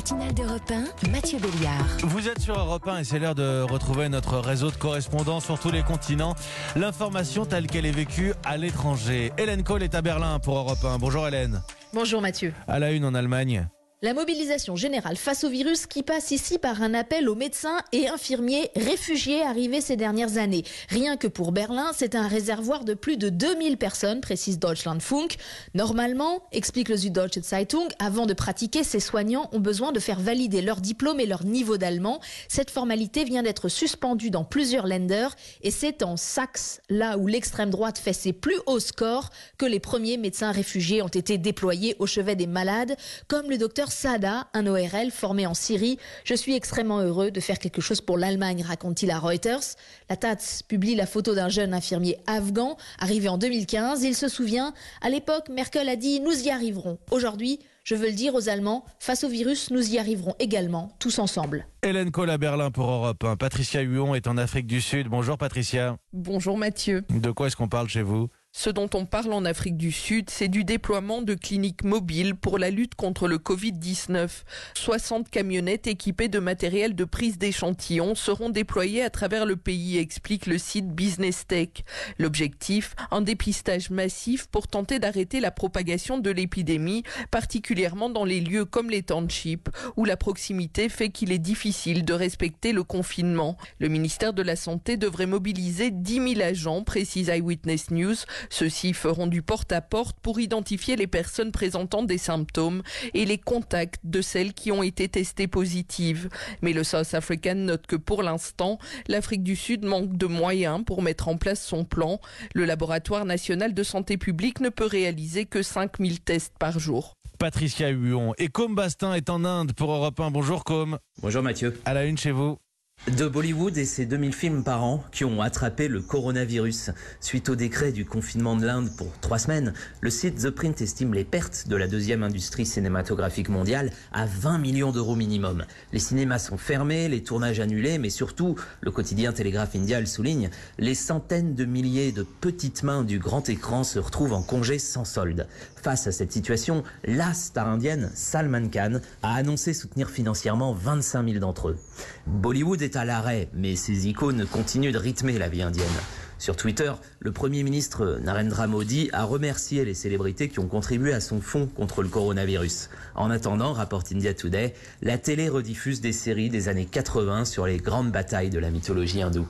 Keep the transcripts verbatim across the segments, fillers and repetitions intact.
matinale d'Europe un, Mathieu Béliard. Vous êtes sur Europe un et c'est l'heure de retrouver notre réseau de correspondants sur tous les continents. L'information telle qu'elle est vécue à l'étranger. Hélène Cole est à Berlin pour Europe un. Bonjour Hélène. Bonjour Mathieu. À la une en Allemagne. La mobilisation générale face au virus qui passe ici par un appel aux médecins et infirmiers réfugiés arrivés ces dernières années. Rien que pour Berlin, c'est un réservoir de plus de deux mille personnes, précise Deutschlandfunk. Normalement, explique le Süddeutsche Zeitung, avant de pratiquer, ces soignants ont besoin de faire valider leur diplôme et leur niveau d'allemand. Cette formalité vient d'être suspendue dans plusieurs Länder et c'est en Saxe, là où l'extrême droite fait ses plus hauts scores, que les premiers médecins réfugiés ont été déployés au chevet des malades, comme le docteur Sada, un O R L formé en Syrie. Je suis extrêmement heureux de faire quelque chose pour l'Allemagne, raconte-t-il à Reuters. La Taz publie la photo d'un jeune infirmier afghan arrivé en deux mille quinze. Il se souvient, à l'époque, Merkel a dit « nous y arriverons ». Aujourd'hui, je veux le dire aux Allemands, face au virus, nous y arriverons également, tous ensemble. Hélène Cole à Berlin pour Europe un. Patricia Huon est en Afrique du Sud. Bonjour Patricia. Bonjour Mathieu. De quoi est-ce qu'on parle chez vous ? Ce dont on parle en Afrique du Sud, c'est du déploiement de cliniques mobiles pour la lutte contre le covid dix-neuf. soixante camionnettes équipées de matériel de prise d'échantillons seront déployées à travers le pays, explique le site Business Tech. L'objectif, un dépistage massif pour tenter d'arrêter la propagation de l'épidémie, particulièrement dans les lieux comme les townships, où la proximité fait qu'il est difficile de respecter le confinement. Le ministère de la Santé devrait mobiliser dix mille agents, précise Eyewitness News. Ceux-ci feront du porte-à-porte pour identifier les personnes présentant des symptômes et les contacts de celles qui ont été testées positives. Mais le South African note que pour l'instant, l'Afrique du Sud manque de moyens pour mettre en place son plan. Le laboratoire national de santé publique ne peut réaliser que cinq mille tests par jour. Patricia Huon. Et Com Bastin est en Inde pour Europe un. Bonjour Com. Bonjour Mathieu. À la une chez vous. De Bollywood et ses deux mille films par an qui ont attrapé le coronavirus. Suite au décret du confinement de l'Inde pour trois semaines, le site The Print estime les pertes de la deuxième industrie cinématographique mondiale à vingt millions d'euros minimum. Les cinémas sont fermés, les tournages annulés, mais surtout, le quotidien Telegraph India le souligne, les centaines de milliers de petites mains du grand écran se retrouvent en congé sans solde. Face à cette situation, la star indienne Salman Khan a annoncé soutenir financièrement vingt-cinq mille d'entre eux. Bollywood est à l'arrêt, mais ces icônes continuent de rythmer la vie indienne. Sur Twitter, le Premier ministre Narendra Modi a remercié les célébrités qui ont contribué à son fonds contre le coronavirus. En attendant, rapporte India Today, la télé rediffuse des séries des années quatre-vingts sur les grandes batailles de la mythologie hindoue.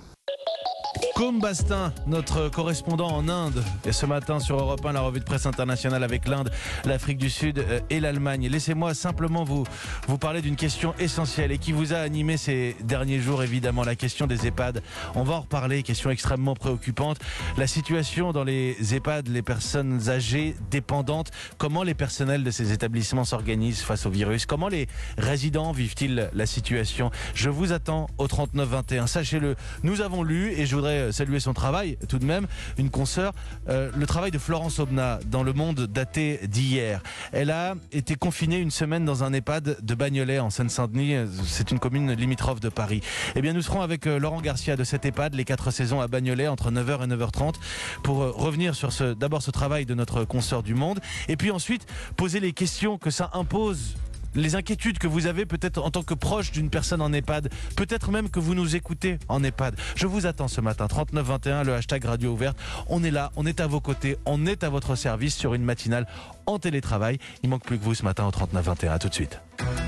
Com Bastin, notre correspondant en Inde. Et ce matin sur Europe un, la revue de presse internationale avec l'Inde, l'Afrique du Sud et l'Allemagne. Laissez-moi simplement vous, vous parler d'une question essentielle et qui vous a animé ces derniers jours, évidemment, la question des EHPAD. On va en reparler, question extrêmement préoccupante. La situation dans les EHPAD, les personnes âgées, dépendantes, comment les personnels de ces établissements s'organisent face au virus, comment les résidents vivent-ils la situation. Je vous attends au trente-neuf vingt et un. Sachez-le, nous avons lu, et je voudrais saluer son travail tout de même, une consoeur, euh, le travail de Florence Aubenas dans Le Monde daté d'hier. Elle a été confinée une semaine dans un EHPAD de Bagnolet en Seine-Saint-Denis, c'est une commune limitrophe de Paris. Eh bien nous serons avec euh, Laurent Garcia de cet EHPAD, les quatre saisons à Bagnolet entre neuf heures et neuf heures trente pour euh, revenir sur ce, d'abord ce travail de notre consoeur du Monde et puis ensuite poser les questions que ça impose, les inquiétudes que vous avez peut-être en tant que proche d'une personne en EHPAD, peut-être même que vous nous écoutez en EHPAD. Je vous attends ce matin, trente-neuf vingt et un, le hashtag Radio Ouverte. On est là, on est à vos côtés, on est à votre service sur une matinale en télétravail. Il manque plus que vous ce matin au trente-neuf vingt et un. À tout de suite.